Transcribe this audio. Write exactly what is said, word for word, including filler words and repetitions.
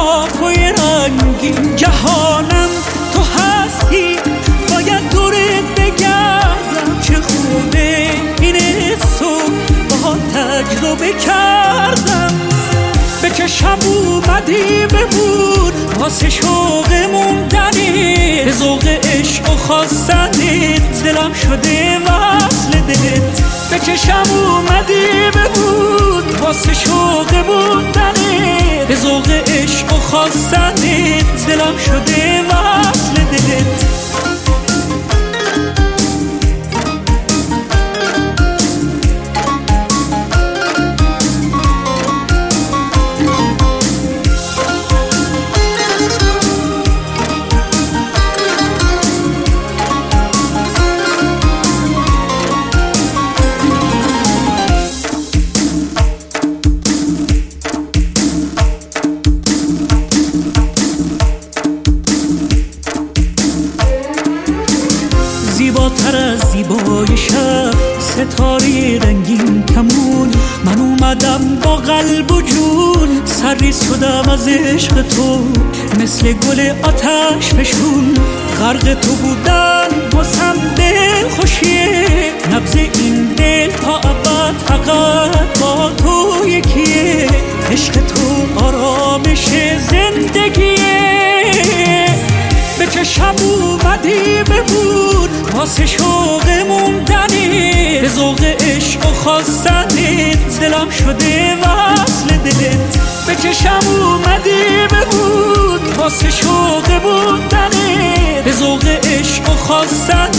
صاف و رنگین. جهانم تو هستی، باید دورت بگردم. چه خوبه این حسو با تجربه کردم. به چشم اومدی ببود واسه شوق موندنت، به ذوق عشق و خواستنت دلم شده وصل دلت. به چشم اومدی ببود واسه شوق موندنت، به ذوق عشق و خواستنت دلم شده وصل دلت. زیباتر از زیبای شب، ستاره رنگین کمون. من اومدم با قلب و جون، سرریز شدم از عشق تو مثل گل آتش فشون. غرق تو بودن واسم دل خوشیه، نبض این دل تا ابد فقط با تو یکیه. عشق تو آرامش زندگیه. به چشم اومدی ببود واسه شوق موندنت، به ذوق عشق و خواستنت دلم شده وصل دلت. به چشم اومدی ببود واسه شوق موندنت، به ذوق عشق و خواستنت